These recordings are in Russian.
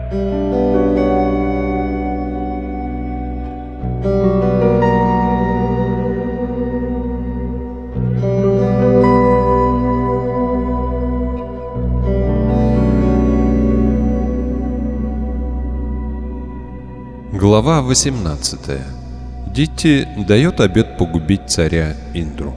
Глава 18. Дитти дает обет погубить царя Индру.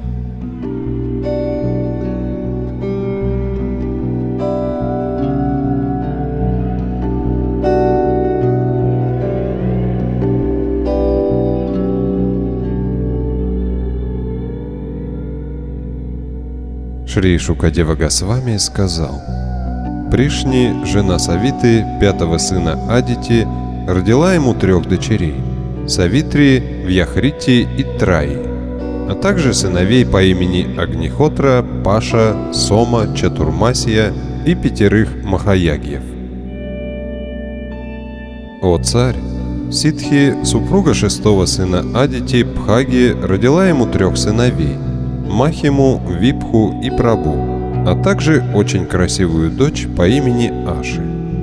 Шри Шукадева Госвами сказал: Пришни, жена Савиты, пятого сына Адити, родила ему 3 дочерей – Савитри, Вьяхрити и Траи, а также сыновей по имени Агнихотра, Паша, Сома, Чатурмасия и 5 Махаягьев. О царь! Ситхи, супруга 6-го сына Адити, Пхаги, родила ему 3 сыновей – Махиму, Випху и Прабу, а также очень красивую дочь по имени Аши.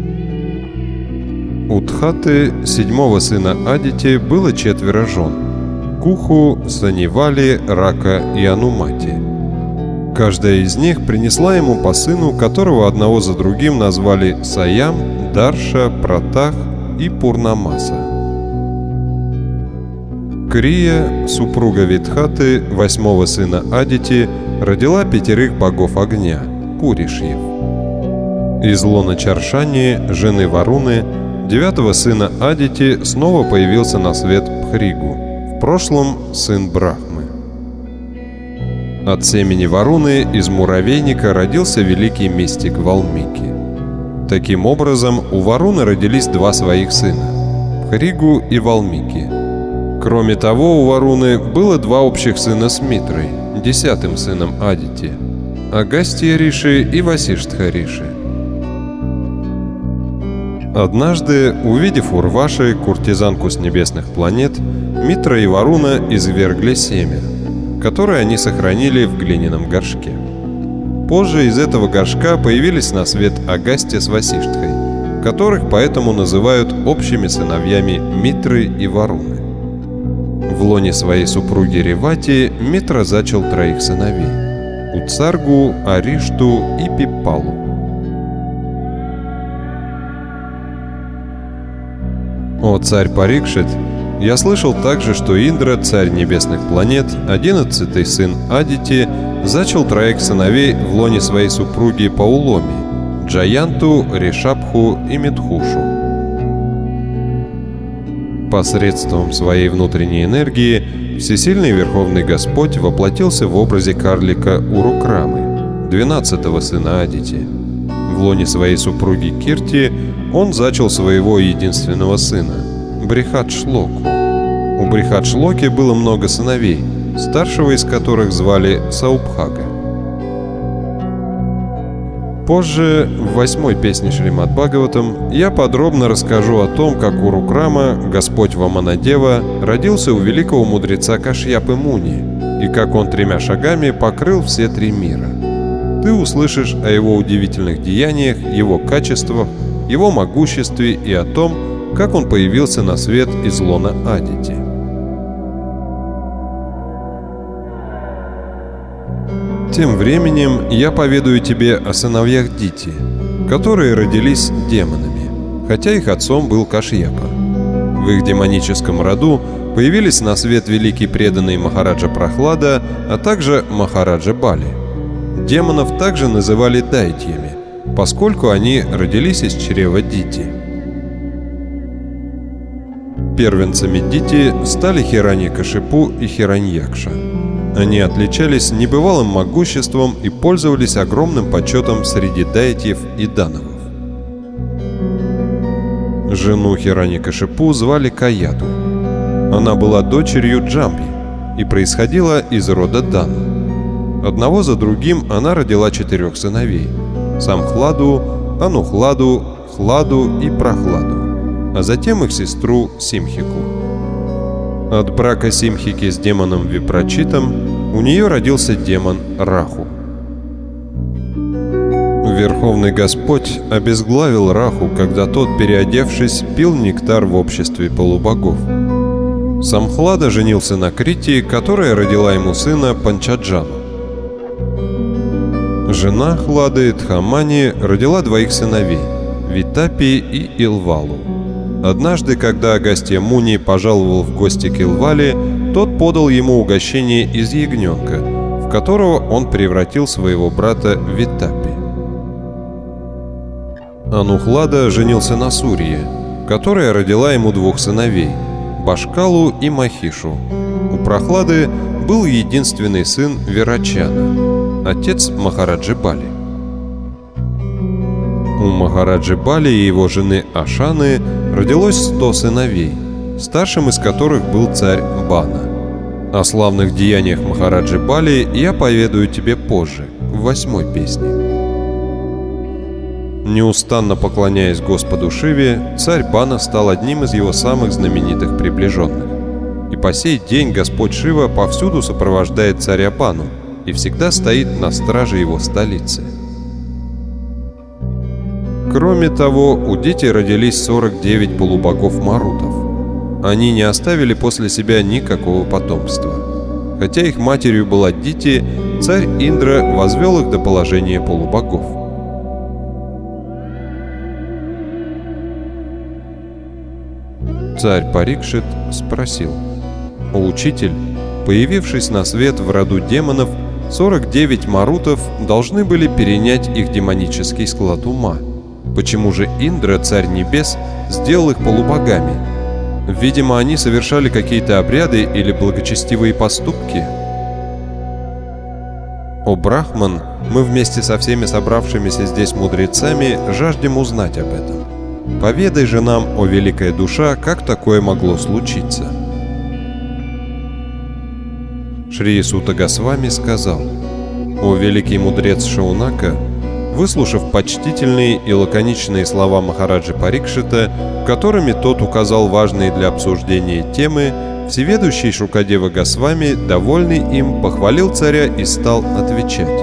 У Тхаты, 7-го сына Адити, было 4 жен – Куху, Санивали, Рака и Анумати. Каждая из них принесла ему по сыну, которого одного за другим назвали Саям, Дарша, Пратах и Пурнамаса. Крия, супруга Витхаты, 8-го сына Адити, родила 5 богов огня – Пуришьев. Из лона Чаршани, жены Варуны, 9-го сына Адити, снова появился на свет Пхригу, в прошлом сын Брахмы. От семени Варуны из муравейника родился великий мистик Валмики. Таким образом, у Варуны родились 2 своих сына – Пхригу и Валмики. Кроме того, у Варуны было 2 общих сына с Митрой, 10-м сыном Адити – Агастья Риши и Васиштха Риши. Однажды, увидев Урваши, куртизанку с небесных планет, Митра и Варуна извергли семя, которое они сохранили в глиняном горшке. Позже из этого горшка появились на свет Агастья с Васиштхой, которых поэтому называют общими сыновьями Митры и Варуны. В лоне своей супруги Ревати Митра зачал 3 сыновей – Уцаргу, Аришту и Пиппалу. О царь Парикшит, я слышал также, что Индра, царь небесных планет, 11-й сын Адити, зачал 3 сыновей в лоне своей супруги Пауломи – Джаянту, Ришабху и Мидхушу. Посредством своей внутренней энергии Всесильный Верховный Господь воплотился в образе карлика Урукрамы, 12-го сына Адити. В лоне своей супруги Кирти он зачал своего единственного сына – Брихат-Шлоку. У Брихат-Шлоки было много сыновей, старшего из которых звали Саубхага. Позже, в 8-й песне Шримад-Бхагаватам, я подробно расскажу о том, как Урукрама, Господь Ваманадева, родился у великого мудреца Кашьяпы Муни, и как он 3 шагами покрыл все 3 мира. Ты услышишь о его удивительных деяниях, его качествах, его могуществе и о том, как он появился на свет из лона Адити. Тем временем я поведаю тебе о сыновьях Дити, которые родились демонами, хотя их отцом был Кашьяпа. В их демоническом роду появились на свет великий преданный Махараджа Прахлада, а также Махараджа Бали. Демонов также называли дайтьями, поскольку они родились из чрева Дити. Первенцами Дити стали Хираньякашипу и Хираньякша. Они отличались небывалым могуществом и пользовались огромным почетом среди дайтьев и дановов. Жену Хираньякашипу звали Каяду. Она была дочерью Джамби и происходила из рода Дану. Одного за другим она родила 4 сыновей – Самхладу, Анухладу, Хладу и Прахладу, а затем их сестру Симхику. От брака Симхики с демоном Випрачитом у нее родился демон Раху. Верховный Господь обезглавил Раху, когда тот, переодевшись, пил нектар в обществе полубогов. Самхлада женился на Крити, которая родила ему сына Панчаджану. Жена Хлады, Дхамани, родила двоих сыновей – Витапи и Илвалу. Однажды, когда Агастья Муни пожаловал в гости к Илвале, тот подал ему угощение из ягненка, в которого он превратил своего брата Витапи. Анухлада женился на Сурье, которая родила ему двух сыновей – Башкалу и Махишу. У Прохлады был единственный сын Вирачана, отец Махараджи Бали. У Махараджи Бали и его жены Ашаны родилось 100 сыновей, старшим из которых был царь Бана. О славных деяниях Махараджи Бали я поведаю тебе позже, в 8-й песне. Неустанно поклоняясь Господу Шиве, царь Бана стал одним из его самых знаменитых приближенных. И по сей день Господь Шива повсюду сопровождает царя Бану и всегда стоит на страже его столицы. Кроме того, у Дити родились 49 полубогов Марутов. Они не оставили после себя никакого потомства. Хотя их матерью была Дити, царь Индра возвел их до положения полубогов. Царь Парикшит спросил: «О, учитель, появившись на свет в роду демонов, 49 марутов должны были перенять их демонический склад ума. Почему же Индра, царь небес, сделал их полубогами? Видимо, они совершали какие-то обряды или благочестивые поступки». «О, Брахман, мы вместе со всеми собравшимися здесь мудрецами жаждем узнать об этом. Поведай же нам, о великая душа, как такое могло случиться». Шри Сута Госвами сказал: «О великий мудрец Шаунака, выслушав почтительные и лаконичные слова Махараджи Парикшита, которыми тот указал важные для обсуждения темы, всеведущий Шукадева Госвами, довольный им, похвалил царя и стал отвечать.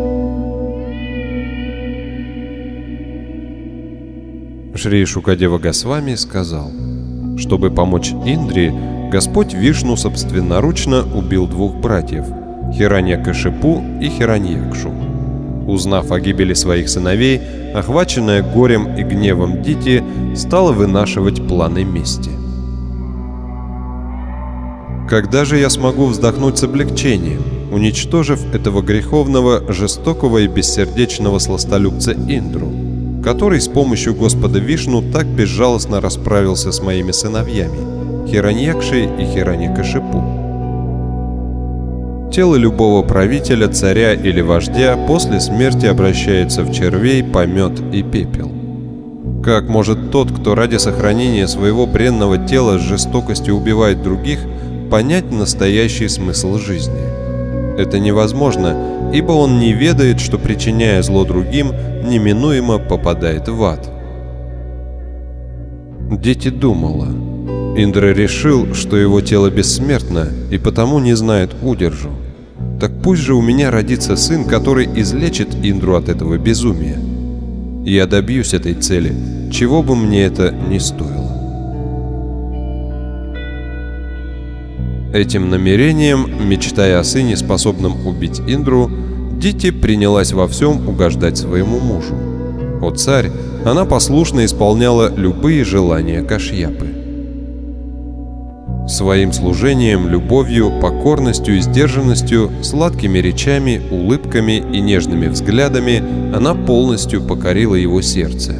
Шри Шукадева Госвами сказал: чтобы помочь Индре, Господь Вишну собственноручно убил двух братьев – Хираньякашипу и Хираньякшу. Узнав о гибели своих сыновей, охваченная горем и гневом Дити стала вынашивать планы мести. Когда же я смогу вздохнуть с облегчением, уничтожив этого греховного, жестокого и бессердечного сластолюбца Индру, который с помощью Господа Вишну так безжалостно расправился с моими сыновьями Хираньякшей и Хираньякашипу? Тело любого правителя, царя или вождя после смерти обращается в червей, помет и пепел. Как может тот, кто ради сохранения своего бренного тела с жестокостью убивает других, понять настоящий смысл жизни? Это невозможно, ибо он не ведает, что, причиняя зло другим, неминуемо попадает в ад. Дити думала. Индра решил, что его тело бессмертно и потому не знает удержу. Так пусть же у меня родится сын, который излечит Индру от этого безумия. Я добьюсь этой цели, чего бы мне это ни стоило. Этим намерением, мечтая о сыне, способном убить Индру, Дити принялась во всем угождать своему мужу. О царь, она послушно исполняла любые желания Кашьяпы. Своим служением, любовью, покорностью и сдержанностью, сладкими речами, улыбками и нежными взглядами она полностью покорила его сердце.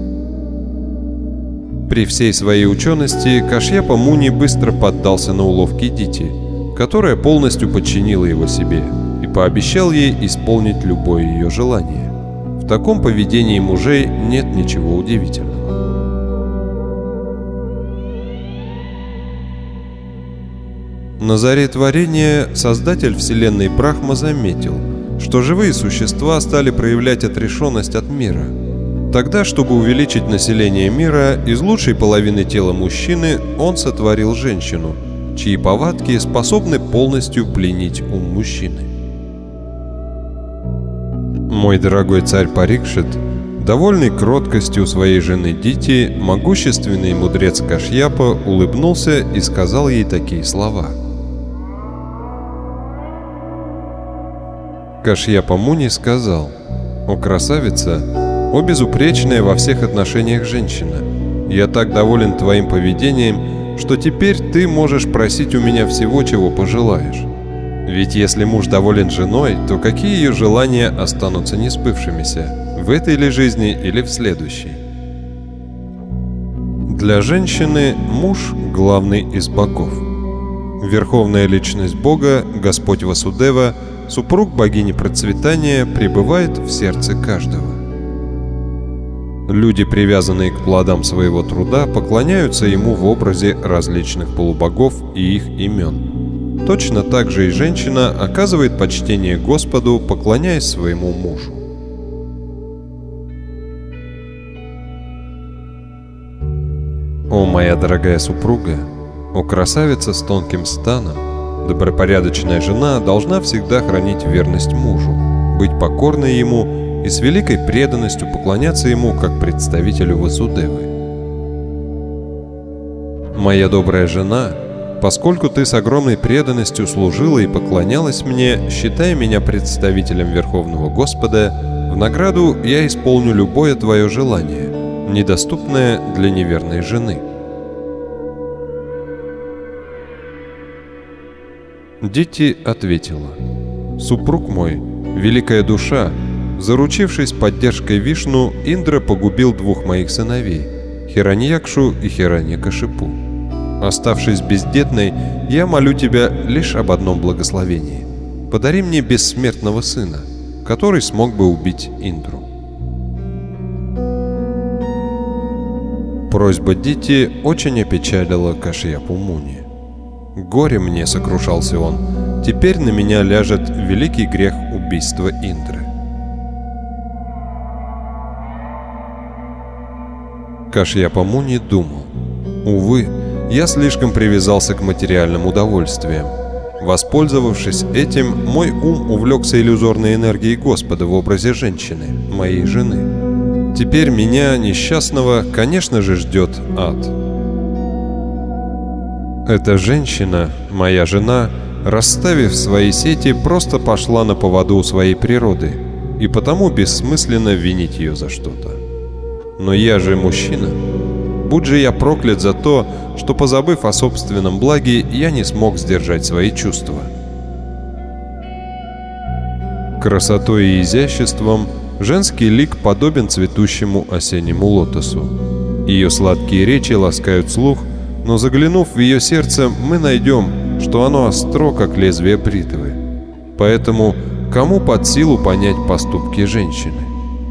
При всей своей учености Кашьяпа Муни быстро поддался на уловки Дити, которая полностью подчинила его себе, и пообещал ей исполнить любое ее желание. В таком поведении мужей нет ничего удивительного. На заре творения Создатель Вселенной Брахма заметил, что живые существа стали проявлять отрешенность от мира. Тогда, чтобы увеличить население мира, из лучшей половины тела мужчины он сотворил женщину, чьи повадки способны полностью пленить ум мужчины. Мой дорогой царь Парикшит, довольный кроткостью своей жены Дити, могущественный мудрец Кашьяпа улыбнулся и сказал ей такие слова. Кашьяпа Муни сказал: «О красавица, о безупречная во всех отношениях женщина, я так доволен твоим поведением, что теперь ты можешь просить у меня всего, чего пожелаешь. Ведь если муж доволен женой, то какие ее желания останутся несбывшимися, в этой ли жизни или в следующей?» Для женщины муж – главный из богов. Верховная личность Бога, Господь Васудева, супруг богини процветания, пребывает в сердце каждого. Люди, привязанные к плодам своего труда, поклоняются ему в образе различных полубогов и их имен. Точно так же и женщина оказывает почтение Господу, поклоняясь своему мужу. О, моя дорогая супруга, о красавица с тонким станом, добропорядочная жена должна всегда хранить верность мужу, быть покорной ему и с великой преданностью поклоняться ему как представителю Васудевы. Моя добрая жена, поскольку ты с огромной преданностью служила и поклонялась мне, считая меня представителем Верховного Господа, в награду я исполню любое твое желание, недоступное для неверной жены. Дити ответила: «Супруг мой, великая душа, заручившись поддержкой Вишну, Индра погубил двух моих сыновей, Хираньякшу и Хираньякашипу. Оставшись бездетной, я молю тебя лишь об одном благословении. Подари мне бессмертного сына, который смог бы убить Индру». Просьба Дити очень опечалила Кашьяпу Муни. «Горе мне», — сокрушался он, — «теперь на меня ляжет великий грех убийства Индры». Кашьяпа Муни думал: «Увы, я слишком привязался к материальным удовольствиям. Воспользовавшись этим, мой ум увлекся иллюзорной энергией Господа в образе женщины, моей жены. Теперь меня, несчастного, конечно же, ждет ад. Эта женщина, моя жена, расставив свои сети, просто пошла на поводу у своей природы, и потому бессмысленно винить ее за что-то. Но я же мужчина. Будь же я проклят за то, что, позабыв о собственном благе, я не смог сдержать свои чувства. Красотой и изяществом женский лик подобен цветущему осеннему лотосу. Ее сладкие речи ласкают слух, но заглянув в ее сердце, мы найдем, что оно остро, как лезвие бритвы. Поэтому кому под силу понять поступки женщины?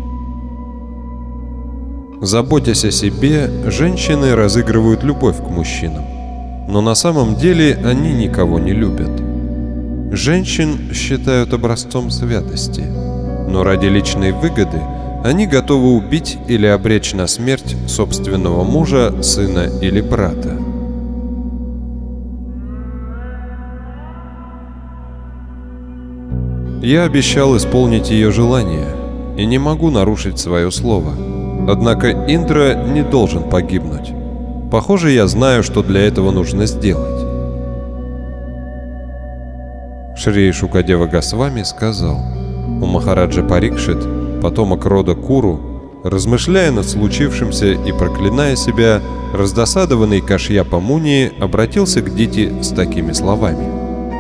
Заботясь о себе, женщины разыгрывают любовь к мужчинам, но на самом деле они никого не любят. Женщин считают образцом святости, но ради личной выгоды они готовы убить или обречь на смерть собственного мужа, сына или брата. Я обещал исполнить ее желание и не могу нарушить свое слово. Однако Индра не должен погибнуть. Похоже, я знаю, что для этого нужно сделать. Шри Шукадева Госвами сказал: «У Махараджа Парикшит, потомок рода Куру, размышляя над случившимся и проклиная себя, раздосадованный Кашьяпа Муни обратился к Дити с такими словами».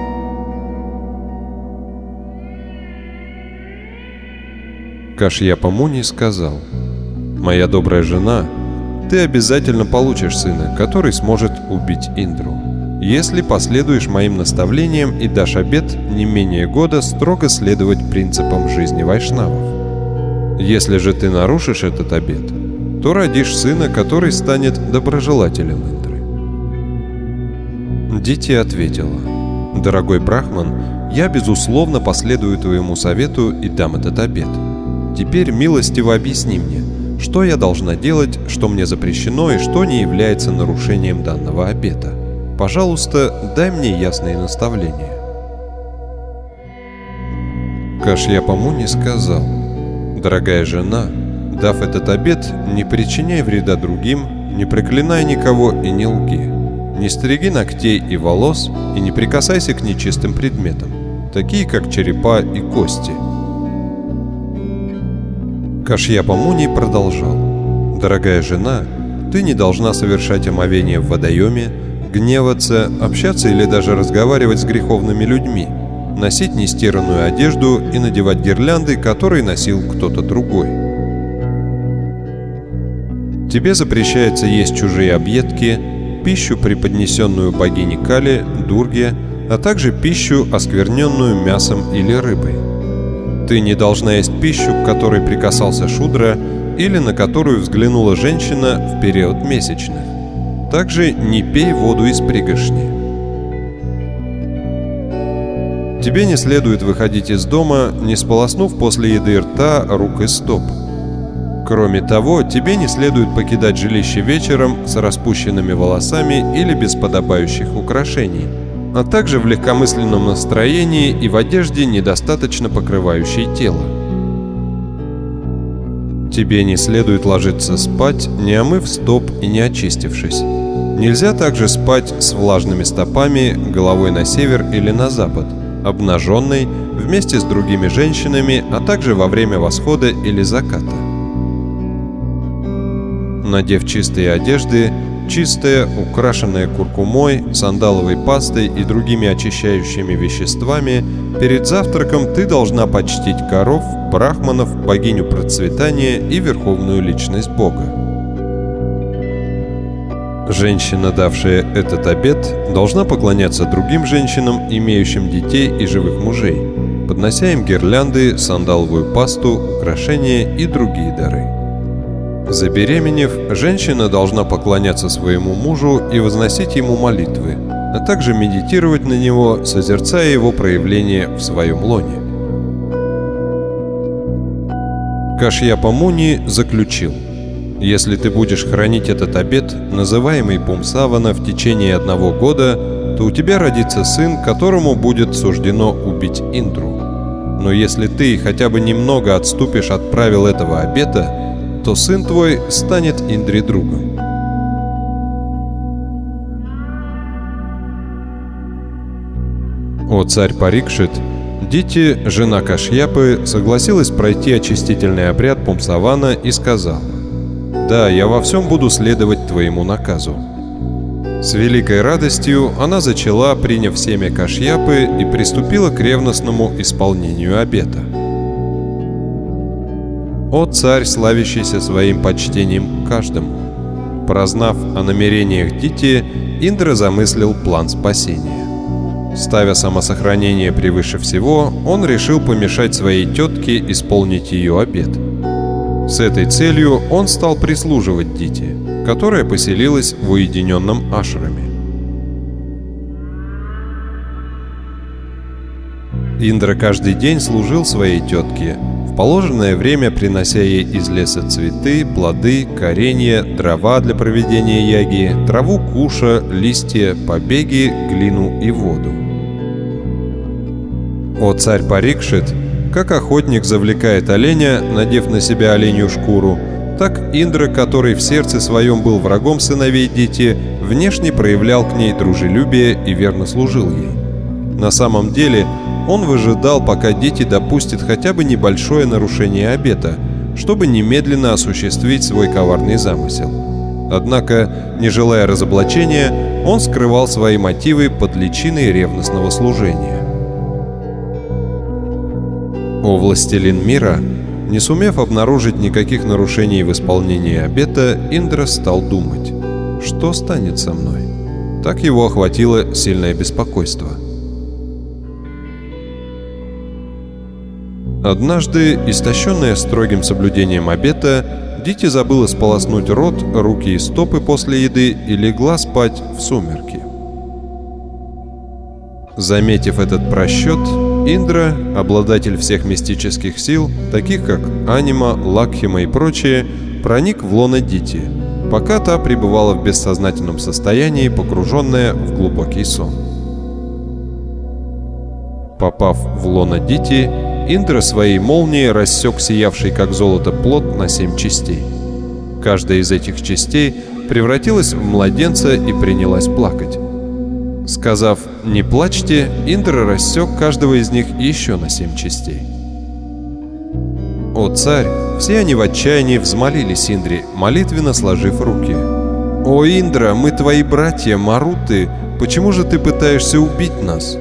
Кашьяпа Муни сказал: «Моя добрая жена, ты обязательно получишь сына, который сможет убить Индру, если последуешь моим наставлениям и дашь обет не менее года строго следовать принципам жизни вайшнавов. Если же ты нарушишь этот обет, то родишь сына, который станет доброжелателем Индры». Дити ответила: «Дорогой Брахман, я безусловно последую твоему совету и дам этот обет. Теперь милостиво объясни мне, что я должна делать, что мне запрещено и что не является нарушением данного обета. Пожалуйста, дай мне ясные наставления». Кашьяпа Муни сказал: Дорогая жена, дав этот обет, не причиняй вреда другим, не проклинай никого и не лги. Не стриги ногтей и волос и не прикасайся к нечистым предметам, такие как черепа и кости. Кашьяпа Муни продолжал: «Дорогая жена, ты не должна совершать омовение в водоеме, гневаться, общаться или даже разговаривать с греховными людьми, носить нестиранную одежду и надевать гирлянды, которые носил кто-то другой. Тебе запрещается есть чужие объедки, пищу, преподнесенную богине Кали, Дурге, а также пищу, оскверненную мясом или рыбой. Ты не должна есть пищу, к которой прикасался Шудра или на которую взглянула женщина в период месячных. Также не пей воду из пригоршни. Тебе не следует выходить из дома, не сполоснув после еды рта, рук и стоп. Кроме того, тебе не следует покидать жилище вечером с распущенными волосами или без подобающих украшений, а также в легкомысленном настроении и в одежде, недостаточно покрывающей тело. Тебе не следует ложиться спать, не омыв стоп и не очистившись. Нельзя также спать с влажными стопами, головой на север или на запад, обнаженной, вместе с другими женщинами, а также во время восхода или заката. Надев чистые одежды, чистая, украшенная куркумой, сандаловой пастой и другими очищающими веществами, перед завтраком ты должна почтить коров, брахманов, богиню процветания и верховную личность Бога. Женщина, давшая этот обет, должна поклоняться другим женщинам, имеющим детей и живых мужей, поднося им гирлянды, сандаловую пасту, украшения и другие дары. Забеременев, женщина должна поклоняться своему мужу и возносить ему молитвы, а также медитировать на него, созерцая его проявление в своем лоне. Кашьяпа Муни заключил: если ты будешь хранить этот обет, называемый Пумсавана, в течение 1 года, то у тебя родится сын, которому будет суждено убить Индру. Но если ты хотя бы немного отступишь от правил этого обета, то сын твой станет Индре другом. О царь Парикшит, Дити, жена Кашьяпы, согласилась пройти очистительный обряд Пумсавана и сказала: «Да, я во всем буду следовать твоему наказу». С великой радостью она зачала, приняв семя Кашьяпы, и приступила к ревностному исполнению обета. О царь, славящийся своим почтением к каждому! Прознав о намерениях Дити, Индра замыслил план спасения. Ставя самосохранение превыше всего, он решил помешать своей тетке исполнить ее обет. С этой целью он стал прислуживать Дити, которая поселилась в уединенном ашраме. Индра каждый день служил своей тетке, в положенное время принося ей из леса цветы, плоды, коренья, дрова для проведения яги, траву куша, листья, побеги, глину и воду. О царь Парикшит, как охотник завлекает оленя, надев на себя оленью шкуру, так Индра, который в сердце своем был врагом сыновей Дити, внешне проявлял к ней дружелюбие и верно служил ей. На самом деле, он выжидал, пока Дити допустит хотя бы небольшое нарушение обета, чтобы немедленно осуществить свой коварный замысел. Однако, не желая разоблачения, он скрывал свои мотивы под личиной ревностного служения. О властелин мира, не сумев обнаружить никаких нарушений в исполнении обета, Индра стал думать: что станет со мной? Так его охватило сильное беспокойство. Однажды, истощенная строгим соблюдением обета, Дити забыла сполоснуть рот, руки и стопы после еды и легла спать в сумерки. Заметив этот просчет, Индра, обладатель всех мистических сил, таких как Анима, Лакхима и прочие, проник в лоно Дити, пока та пребывала в бессознательном состоянии, погруженная в глубокий сон. Попав в лоно Дити, Индра своей молнией рассек сиявший как золото плод на 7 частей. Каждая из этих частей превратилась в младенца и принялась плакать. Сказав «не плачьте», Индра рассек каждого из них еще на 7 частей. «О царь!» Все они в отчаянии взмолились Индре, молитвенно сложив руки. «О Индра, мы твои братья, Маруты, почему же ты пытаешься убить нас?»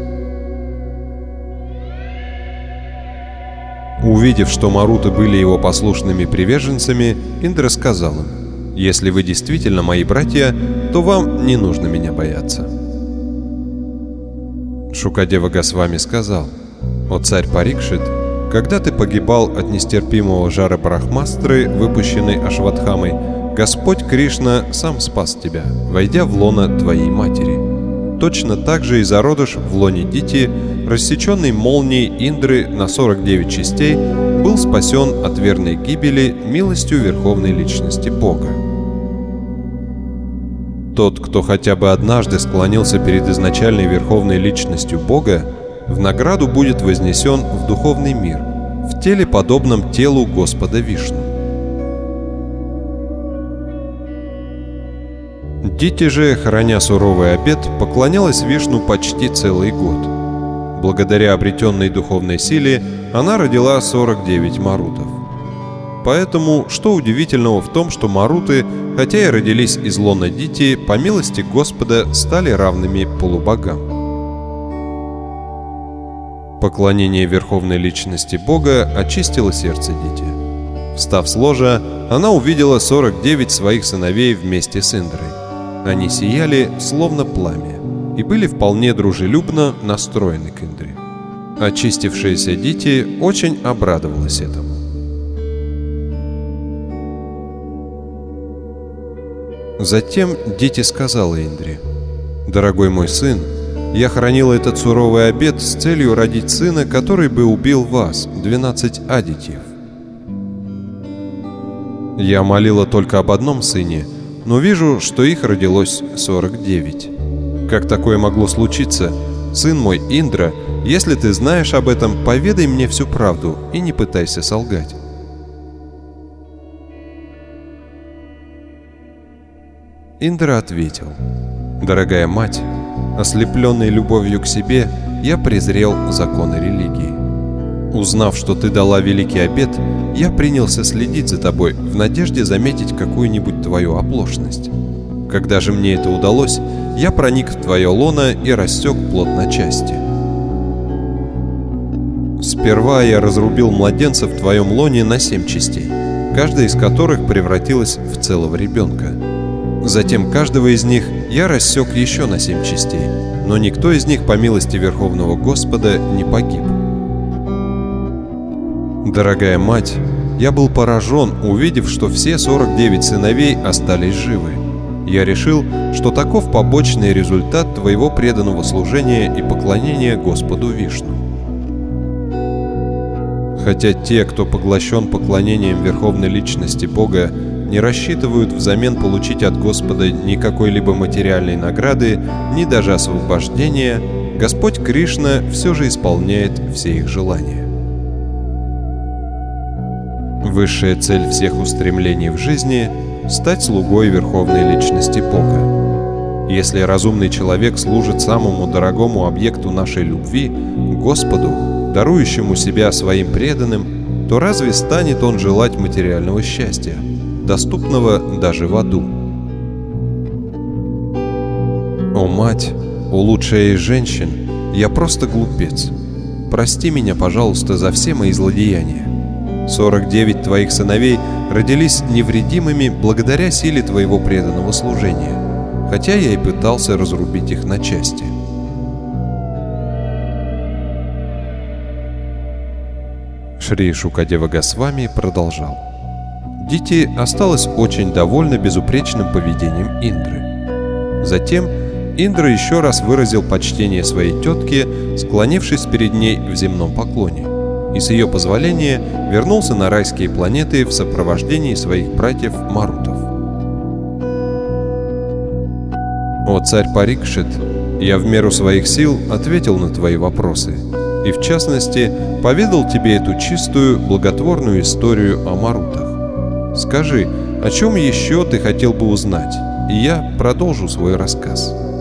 Увидев, что Маруты были его послушными приверженцами, Индра сказал им: «Если вы действительно мои братья, то вам не нужно меня бояться». Шукадева Госвами сказал: «О царь Парикшит, когда ты погибал от нестерпимого жара Брахмастры, выпущенной Ашватхамой, Господь Кришна сам спас тебя, войдя в лоно твоей матери. Точно так же и зародыш в лоне Дити, рассеченный молнией Индры на 49 частей, был спасен от верной гибели милостью Верховной Личности Бога. Тот, кто хотя бы однажды склонился перед изначальной Верховной Личностью Бога, в награду будет вознесен в духовный мир, в теле, подобном телу Господа Вишну. Дити же, храня суровый обет, поклонялась Вишну почти целый год. Благодаря обретенной духовной силе она родила 49 марутов. Поэтому, что удивительного в том, что маруты, хотя и родились из лона Дити, по милости Господа стали равными полубогам. Поклонение Верховной Личности Бога очистило сердце Дити. Встав с ложа, она увидела 49 своих сыновей вместе с Индрой. Они сияли, словно пламя, и были вполне дружелюбно настроены к Индре. Очистившаяся Дити очень обрадовалась этому. Затем Дити сказала Индре: «Дорогой мой сын, я хранила этот суровый обет с целью родить сына, который бы убил вас, 12 адитьев. Я молила только об одном сыне, но вижу, что их родилось 49. Как такое могло случиться? Сын мой, Индра, если ты знаешь об этом, поведай мне всю правду и не пытайся солгать». Индра ответил: «Дорогая мать, ослепленный любовью к себе, я презрел законы религии. Узнав, что ты дала великий обет, я принялся следить за тобой в надежде заметить какую-нибудь твою оплошность. Когда же мне это удалось, я проник в твое лоно и рассек плод на части. Сперва я разрубил младенца в твоем лоне на 7 частей, каждая из которых превратилась в целого ребенка. Затем каждого из них я рассек еще на 7 частей, но никто из них, по милости Верховного Господа, не погиб. Дорогая мать, я был поражен, увидев, что все 49 сыновей остались живы. Я решил, что таков побочный результат твоего преданного служения и поклонения Господу Вишну. Хотя те, кто поглощен поклонением Верховной Личности Бога, не рассчитывают взамен получить от Господа ни какой-либо материальной награды, ни даже освобождения, Господь Кришна все же исполняет все их желания. Высшая цель всех устремлений в жизни – стать слугой Верховной Личности Бога. Если разумный человек служит самому дорогому объекту нашей любви – Господу, дарующему себя своим преданным, то разве станет он желать материального счастья, доступного даже в аду? О мать, о лучшая из женщин, я просто глупец. Прости меня, пожалуйста, за все мои злодеяния. 49 твоих сыновей родились невредимыми благодаря силе твоего преданного служения, хотя я и пытался разрубить их на части. Шри Шукадева Госвами продолжал: Дити осталась очень довольна безупречным поведением Индры. Затем Индра еще раз выразил почтение своей тетке, склонившись перед ней в земном поклоне, и с ее позволения вернулся на райские планеты в сопровождении своих братьев Марутов. «О царь Парикшит, я в меру своих сил ответил на твои вопросы, и в частности поведал тебе эту чистую, благотворную историю о марутах. Скажи, о чем еще ты хотел бы узнать, и я продолжу свой рассказ.